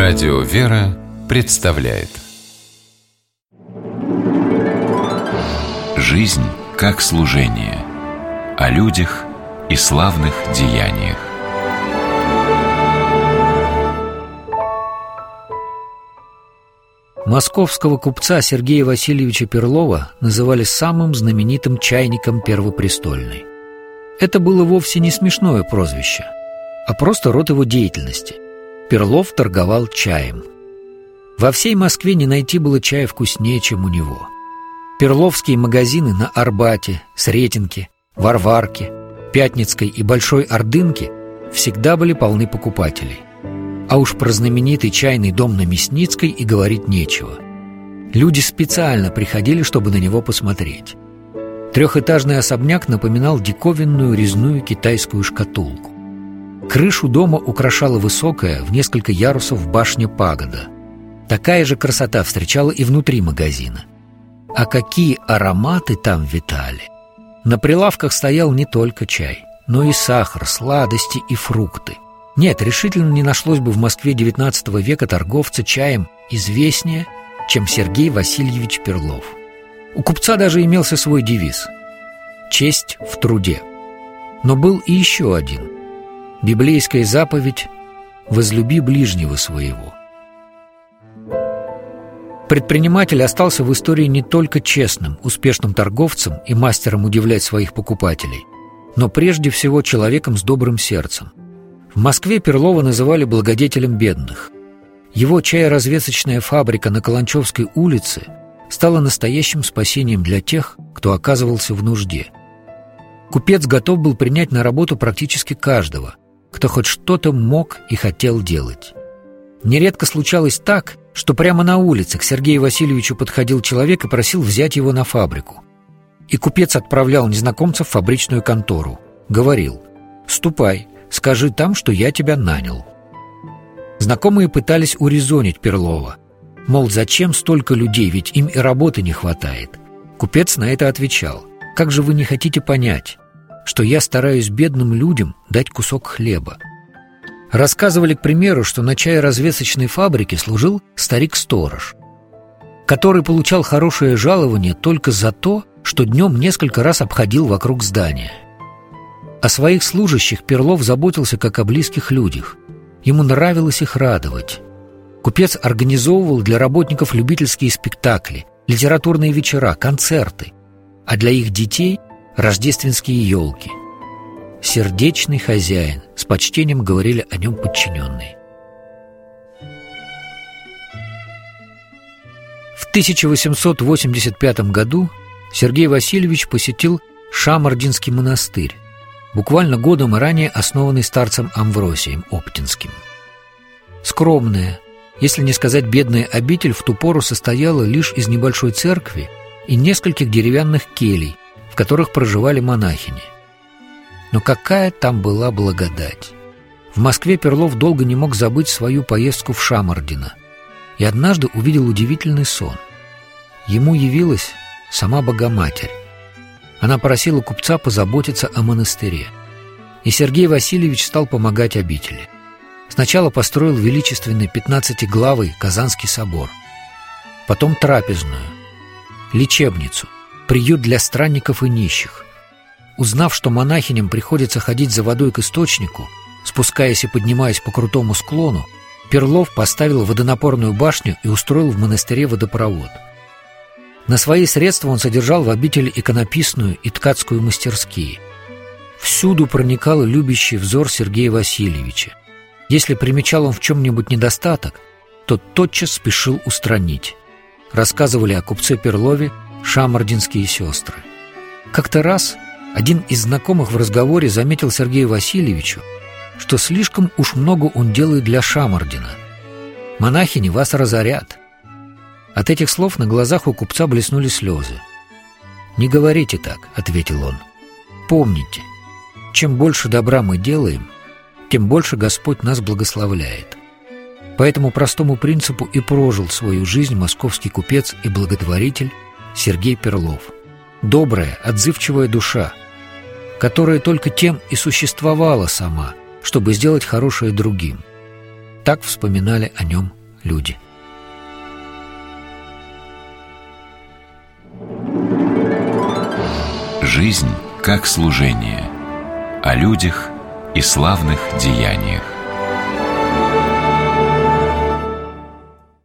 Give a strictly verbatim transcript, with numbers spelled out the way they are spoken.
Радио «Вера» представляет «Жизнь как служение» о людях и славных деяниях. Московского купца Сергея Васильевича Перлова называли самым знаменитым чайником Первопрестольной. Это было вовсе не смешное прозвище, а просто род его деятельности. Перлов торговал чаем. Во всей Москве не найти было чая вкуснее, чем у него. Перловские магазины на Арбате, Сретенке, Варварке, Пятницкой и Большой Ордынке всегда были полны покупателей. А уж про знаменитый чайный дом на Мясницкой и говорить нечего. Люди специально приходили, чтобы на него посмотреть. Трехэтажный особняк напоминал диковинную резную китайскую шкатулку. Крышу дома украшала высокая, в несколько ярусов башня-пагода. Такая же красота встречала и внутри магазина. А какие ароматы там витали! На прилавках стоял не только чай, но и сахар, сладости и фрукты. Нет, решительно не нашлось бы в Москве девятнадцатого века торговца чаем известнее, чем Сергей Васильевич Перлов. У купца даже имелся свой девиз «Честь в труде». Но был и еще один – библейская заповедь «Возлюби ближнего своего». Предприниматель остался в истории не только честным, успешным торговцем и мастером удивлять своих покупателей, но прежде всего человеком с добрым сердцем. В Москве Перлова называли благодетелем бедных. Его чаеразвесочная фабрика на Каланчевской улице стала настоящим спасением для тех, кто оказывался в нужде. Купец готов был принять на работу практически каждого, кто хоть что-то мог и хотел делать. Нередко случалось так, что прямо на улице к Сергею Васильевичу подходил человек и просил взять его на фабрику. И купец отправлял незнакомца в фабричную контору. Говорил: «Ступай, скажи там, что я тебя нанял». Знакомые пытались урезонить Перлова. Мол, зачем столько людей, ведь им и работы не хватает. Купец на это отвечал: «Как же вы не хотите понять, что я стараюсь бедным людям дать кусок хлеба?» Рассказывали, к примеру, что на чаеразвесочной фабрике служил старик-сторож, который получал хорошее жалование только за то, что днем несколько раз обходил вокруг здания. О своих служащих Перлов заботился как о близких людях. Ему нравилось их радовать. Купец организовывал для работников любительские спектакли, литературные вечера, концерты, а для их детей – рождественские елки. Сердечный хозяин, с почтением говорили о нем подчиненные. В тысяча восемьсот восемьдесят пятом году Сергей Васильевич посетил Шамардинский монастырь, буквально годом ранее основанный старцем Амвросием Оптинским. Скромная, если не сказать бедная обитель, в ту пору состояла лишь из небольшой церкви и нескольких деревянных келей, в которых проживали монахини. Но какая там была благодать! В Москве Перлов долго не мог забыть свою поездку в Шамардино и однажды увидел удивительный сон. Ему явилась сама Богоматерь. Она просила купца позаботиться о монастыре, и Сергей Васильевич стал помогать обители. Сначала построил величественный пятнадцатиглавый Казанский собор, потом трапезную, лечебницу, приют для странников и нищих. Узнав, что монахиням приходится ходить за водой к источнику, спускаясь и поднимаясь по крутому склону, Перлов поставил водонапорную башню и устроил в монастыре водопровод. На свои средства он содержал в обители иконописную и ткацкую мастерские. Всюду проникал любящий взор Сергея Васильевича. Если примечал он в чем-нибудь недостаток, то тотчас спешил устранить. Рассказывали о купце Перлове шамардинские сестры. Как-то раз один из знакомых в разговоре заметил Сергею Васильевичу, что слишком уж много он делает для Шамардина. «Монахини вас разорят». От этих слов на глазах у купца блеснули слезы. «Не говорите так», — ответил он. «Помните, чем больше добра мы делаем, тем больше Господь нас благословляет». По этому простому принципу и прожил свою жизнь московский купец и благотворитель Сергей Перлов. Добрая, отзывчивая душа, которая только тем и существовала сама, чтобы сделать хорошее другим. Так вспоминали о нем люди. Жизнь как служение. О людях и славных деяниях.